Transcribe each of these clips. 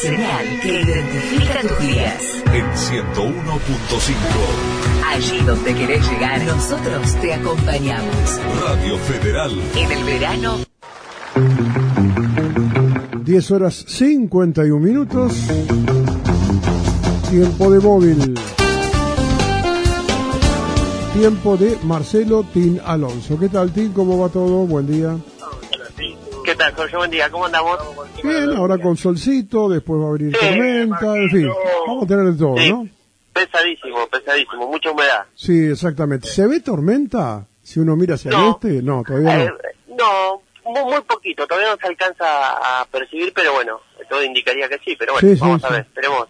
señal que identifica tus días. En 101.5. Allí donde querés llegar, nosotros te acompañamos. Radio Federal. En el verano. 10 horas 51 minutos. Tiempo de móvil. Tiempo de Marcelo Tin Alonso. ¿Qué tal, Tin? ¿Cómo va todo? Buen día. ¿Qué tal, Jorge? Buen día. ¿Cómo andamos? Bien, ahora con solcito, después va a abrir tormenta, en fin, vamos a tener de todo, sí, ¿no? Pesadísimo, mucha humedad. Sí, exactamente. ¿Se ve tormenta si uno mira hacia el este? No, todavía no. No, muy poquito, todavía no se alcanza a percibir, pero bueno, todo indicaría que sí, pero bueno, Sí, vamos sí, a ver, sí. esperemos.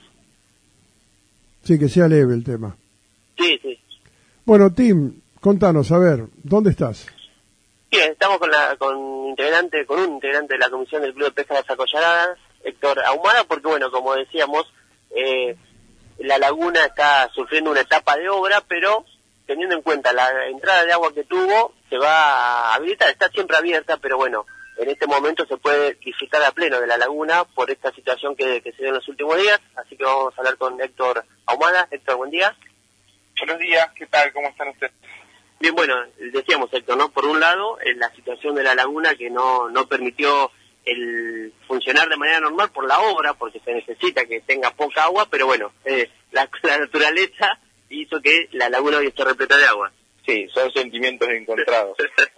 Sí, que sea leve el tema. Sí, sí. Bueno, Tim, contanos, a ver, ¿dónde estás? Bien, estamos con un integrante de la Comisión del Club de Pesca de las Acollaradas, Héctor Ahumada, porque bueno, como decíamos, la laguna está sufriendo una etapa de obra, pero teniendo en cuenta la entrada de agua que tuvo, se va a habilitar, está siempre abierta, pero bueno, en este momento se puede disfrutar a pleno de la laguna por esta situación que se dio en los últimos días, así que vamos a hablar con Héctor Ahumada. Héctor, buen día. Buenos días, ¿qué tal? ¿Cómo están ustedes? Bien, bueno, decíamos, Héctor, ¿no? Por un lado, la situación de la laguna que no permitió el funcionar de manera normal por la obra, porque se necesita que tenga poca agua, pero bueno, la naturaleza hizo que la laguna hoy esté repleta de agua. Sí, son sentimientos encontrados.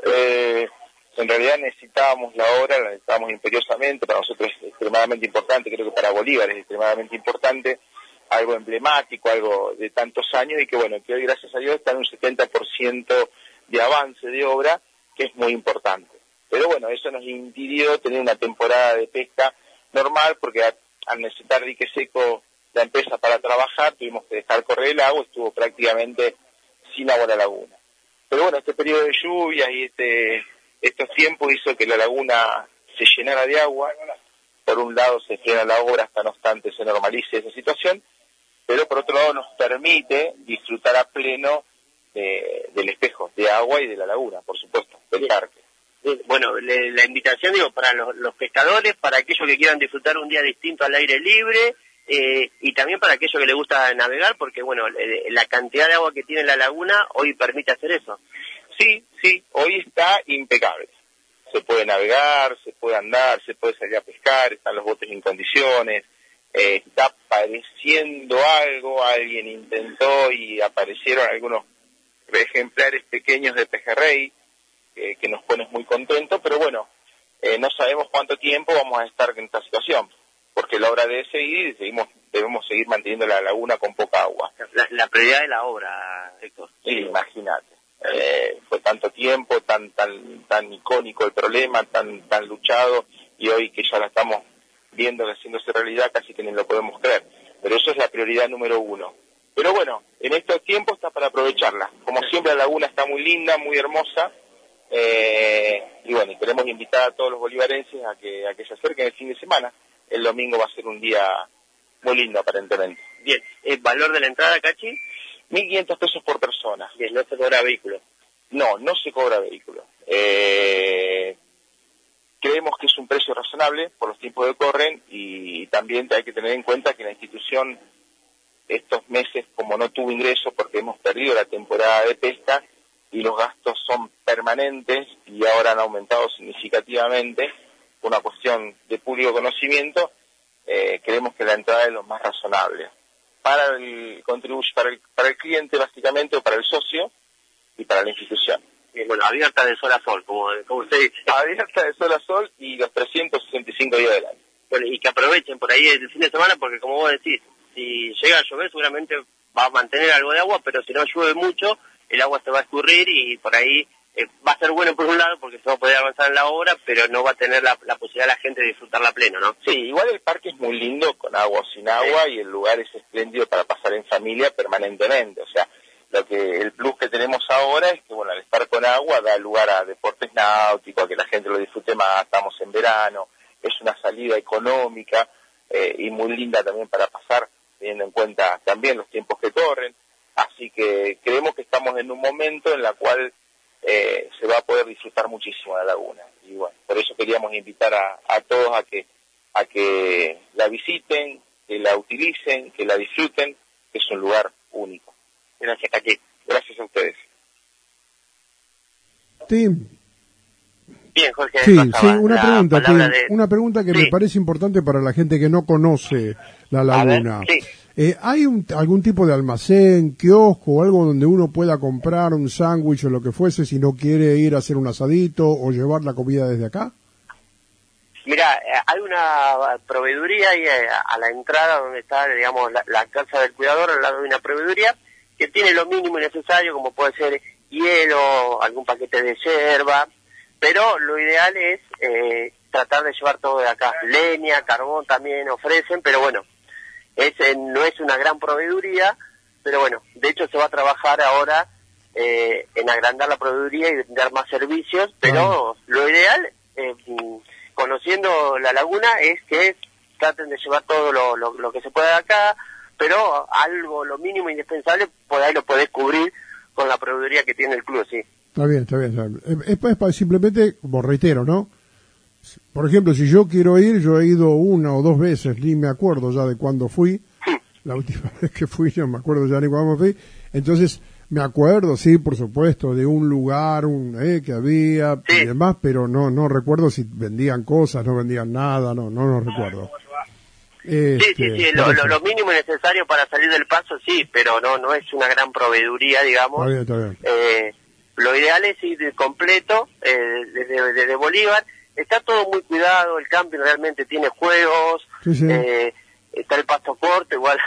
En realidad necesitábamos la obra, la necesitábamos imperiosamente, para nosotros es extremadamente importante, creo que para Bolívar es extremadamente importante, algo emblemático, algo de tantos años, y que bueno, que hoy gracias a Dios está en un 70% de avance de obra, que es muy importante. Pero bueno, eso nos impidió tener una temporada de pesca normal, porque al necesitar dique seco la empresa para trabajar, tuvimos que dejar correr el agua, estuvo prácticamente sin agua la laguna. Pero bueno, este periodo de lluvias y estos tiempos hizo que la laguna se llenara de agua. Por un lado se frena la obra hasta no obstante se normalice esa situación, pero por otro lado nos permite disfrutar a pleno del espejo de agua y de la laguna, por supuesto, del parque. Bueno, la invitación, digo, para los pescadores, para aquellos que quieran disfrutar un día distinto al aire libre, y también para aquellos que les gusta navegar, porque bueno, la cantidad de agua que tiene la laguna hoy permite hacer eso. Sí, hoy está impecable. Se puede navegar, se puede andar, se puede salir a pescar, están los botes en condiciones, está apareciendo algo, alguien intentó y aparecieron algunos ejemplares pequeños de pejerrey, que nos ponen muy contentos, pero bueno, no sabemos cuánto tiempo vamos a estar en esta situación, porque la obra debe seguir y debemos seguir manteniendo la laguna con poca agua. La prioridad de la obra, Héctor. Sí, imagínate. Fue tanto tiempo, tan icónico el problema, tan luchado, y hoy que ya la estamos viendo haciéndose realidad, casi que ni lo podemos creer. Pero eso es la prioridad número uno. Pero bueno, en estos tiempos está para aprovecharla. Como siempre la laguna está muy linda, muy hermosa, y bueno, y queremos invitar a todos los bolivarenses a que se acerquen el fin de semana. El domingo va a ser un día muy lindo aparentemente. Bien, ¿el valor de la entrada, Cachi? 1.500 pesos por persona. Bien, no se cobra vehículo. No se cobra vehículo. Creemos que es un precio razonable por los tiempos que corren, y también hay que tener en cuenta que la institución estos meses, como no tuvo ingreso porque hemos perdido la temporada de pesca y los gastos son permanentes y ahora han aumentado significativamente por una cuestión de público conocimiento, creemos que la entrada es lo más razonable para el cliente básicamente, o para el socio y para la institución. Bueno, abierta de sol a sol, como usted dice. Abierta de sol a sol y los 365 días del año. Bueno, y que aprovechen por ahí el fin de semana, porque como vos decís, si llega a llover seguramente va a mantener algo de agua, pero si no llueve mucho, el agua se va a escurrir y por ahí va a ser bueno por un lado porque se va a poder avanzar en la obra, pero no va a tener la posibilidad la gente de disfrutarla pleno, ¿no? Sí, igual el parque es muy lindo con agua o sin agua, sí. Y el lugar es espléndido para pasar en familia permanentemente, o sea, el plus que tenemos ahora es que bueno, al estar con agua da lugar a deportes náuticos, a que la gente lo disfrute más, estamos en verano, es una salida económica y muy linda también para pasar, teniendo en cuenta también los tiempos que corren, así que creemos que estamos en un momento en la cual se va a poder disfrutar muchísimo la laguna, y bueno, por eso queríamos invitar a todos a que a que la visiten, que la utilicen, que la disfruten, que es un lugar único. Gracias, Cachi. Gracias a ustedes. Bien, Jorge. Sí, una pregunta que me parece importante para la gente que no conoce la laguna. ¿Hay algún tipo de almacén, kiosco o algo donde uno pueda comprar un sándwich o lo que fuese si no quiere ir a hacer un asadito o llevar la comida desde acá? Mira, hay una proveeduría ahí a la entrada donde está, digamos, la casa del cuidador, al lado de una proveeduría que tiene lo mínimo necesario, como puede ser hielo, algún paquete de yerba, pero lo ideal es tratar de llevar todo de acá. Leña, carbón también ofrecen, pero bueno, no es una gran proveeduría, pero bueno, de hecho se va a trabajar ahora en agrandar la proveeduría y dar más servicios, pero lo ideal, conociendo la laguna, es que traten de llevar todo lo que se pueda de acá, pero algo, lo mínimo indispensable, por ahí lo podés cubrir con la proveeduría que tiene el club, sí. Está bien. Es para simplemente, como reitero, ¿no? Por ejemplo, si yo quiero ir, yo he ido 1 o 2 veces, ni me acuerdo ya de cuándo fui. La última vez que fui, no me acuerdo ya ni cuándo fui. Entonces, me acuerdo, sí, por supuesto, de un lugar que había y demás, pero no recuerdo si vendían cosas, no vendían nada, no recuerdo. Sí, lo mínimo necesario para salir del paso, sí, pero no es una gran proveeduría, digamos. Está bien. Lo ideal es ir completo desde Bolívar. Está todo muy cuidado, el camping realmente tiene juegos, sí. Está el pasto corto, igual.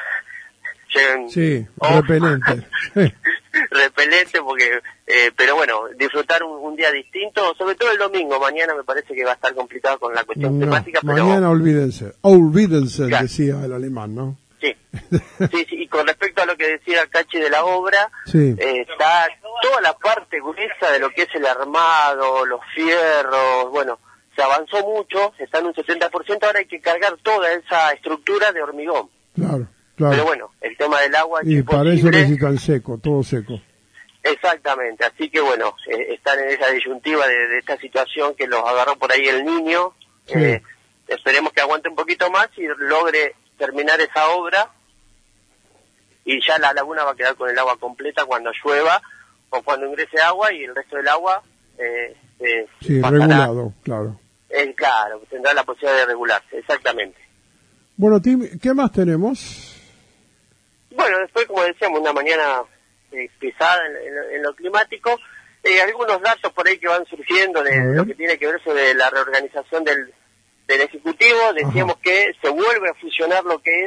Sí, repelente. Repelente, porque pero bueno, disfrutar un día distinto, sobre todo el domingo. Mañana me parece que va a estar complicado con la cuestión temática, pero mañana olvídense, claro. Decía el alemán, ¿no? Sí, y con respecto a lo que decía Cachi de la obra, sí. Está toda la parte gruesa de lo que es el armado, los fierros, bueno, se avanzó mucho, está en un 70%, ahora hay que cargar toda esa estructura de hormigón. Claro. Pero bueno, el tema del agua... Y para eso necesitan todo seco. Exactamente, así que bueno, están en esa disyuntiva de esta situación que los agarró por ahí el niño. Sí. Esperemos que aguante un poquito más y logre terminar esa obra, y ya la laguna va a quedar con el agua completa cuando llueva o cuando ingrese agua, y el resto del agua pasará, regulado, claro. Claro, tendrá la posibilidad de regularse, exactamente. Bueno, Tim, ¿qué más tenemos? Bueno, después, como decíamos, una mañana pisada en lo climático, algunos datos por ahí que van surgiendo de lo que tiene que ver sobre la reorganización del Ejecutivo. Decíamos que se vuelve a fusionar lo que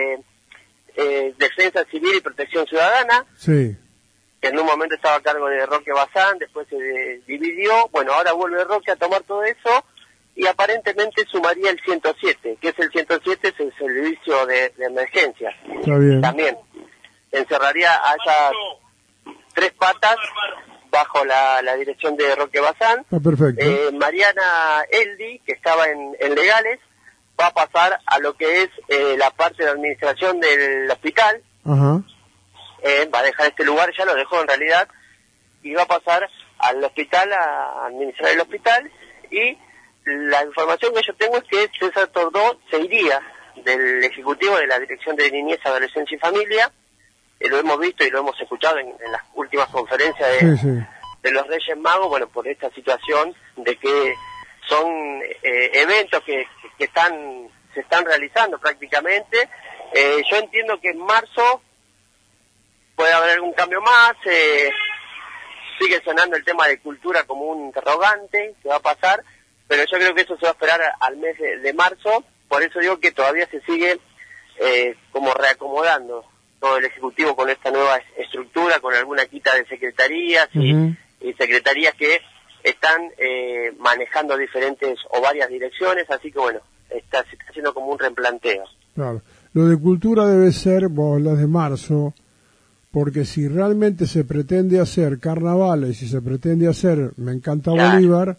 es Defensa Civil y Protección Ciudadana, sí, que en un momento estaba a cargo de Roque Bazán, después se dividió. Bueno, ahora vuelve Roque a tomar todo eso, y aparentemente sumaría el 107, que es el 107, es el servicio de emergencia. Está bien. También encerraría a esas 3 patas bajo la dirección de Roque Bazán. Está perfecto. Mariana Eldi, que estaba en legales, va a pasar a lo que es la parte de administración del hospital. Ajá. Va a dejar este lugar, ya lo dejó en realidad, y va a pasar al hospital, a administrar el hospital. Y la información que yo tengo es que César Tordó se iría del Ejecutivo de la Dirección de Niñez, Adolescencia y Familia. Lo hemos visto y lo hemos escuchado en las últimas conferencias de los Reyes Magos, bueno, por esta situación de que son eventos que se están realizando prácticamente. Yo entiendo que en marzo puede haber algún cambio más. Sigue sonando el tema de cultura como un interrogante que va a pasar, pero yo creo que eso se va a esperar al mes de marzo. Por eso digo que todavía se sigue como reacomodando todo el Ejecutivo con esta nueva estructura, con alguna quita de secretarías y secretarías que están manejando diferentes o varias direcciones, así que bueno, se está haciendo como un replanteo. Claro, lo de cultura debe ser, vos hablas de marzo, porque si realmente se pretende hacer carnavales, si se pretende hacer Me Encanta Bolívar,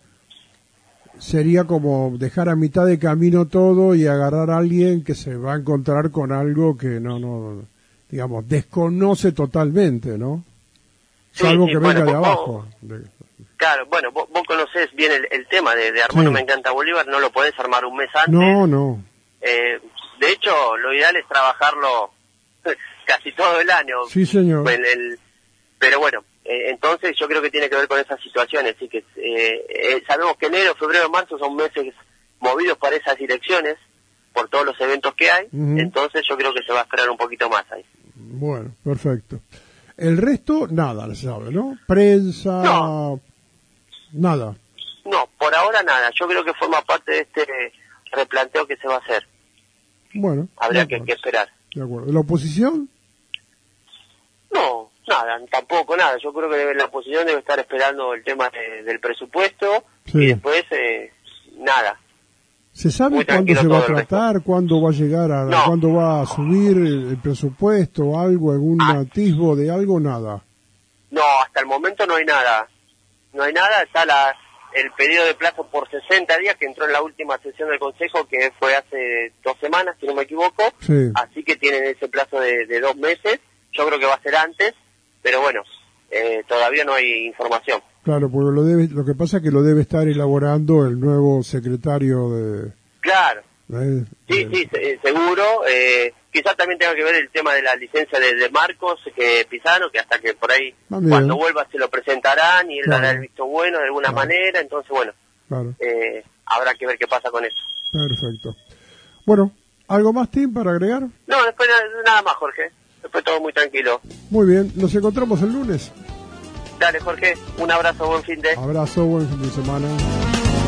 sería como dejar a mitad de camino todo y agarrar a alguien que se va a encontrar con algo que no digamos, desconoce totalmente, ¿no? Salvo que venga de abajo. Claro, bueno, vos conocés bien el tema de armar Me Encanta Bolívar, no lo podés armar un mes antes. No. De hecho, lo ideal es trabajarlo casi todo el año. Sí, señor. Pero bueno, entonces yo creo que tiene que ver con esas situaciones. Así que sabemos que enero, febrero, marzo son meses movidos para esas direcciones, por todos los eventos que hay. Entonces yo creo que se va a esperar un poquito más ahí. Bueno, perfecto. El resto, nada, se sabe, ¿no? Prensa, No. Nada. No, por ahora nada. Yo creo que forma parte de este replanteo que se va a hacer. Bueno. Habría que esperar. De acuerdo. ¿La oposición? No, nada, tampoco nada. Yo creo que la oposición debe estar esperando el tema del presupuesto y después nada. ¿Se sabe cuándo se va a tratar? ¿Cuándo va a llegar a... No. ¿Cuándo va a subir el presupuesto? ¿Algo? ¿Algún atisbo de algo? Nada. No, hasta el momento no hay nada. No hay nada. Está el periodo de plazo por 60 días que entró en la última sesión del Consejo, que fue hace 2 semanas, si no me equivoco. Sí. Así que tienen ese plazo de 2 meses. Yo creo que va a ser antes, pero bueno, todavía no hay información. Claro, porque lo que pasa es que lo debe estar elaborando el nuevo secretario de... Claro. Sí, seguro. Quizás también tenga que ver el tema de la licencia de Marcos Pisano, que hasta que por ahí, cuando vuelva, se lo presentarán y él dará el visto bueno de alguna manera. Entonces, bueno, habrá que ver qué pasa con eso. Perfecto. Bueno, ¿algo más, Tim, para agregar? No, después nada más, Jorge. Después todo muy tranquilo. Muy bien, nos encontramos el lunes. Dale, Jorge, un abrazo, buen fin de... Abrazo, buen fin de semana.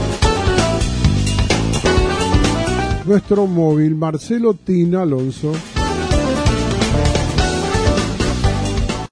Nuestro móvil, Marcelo Tina Alonso.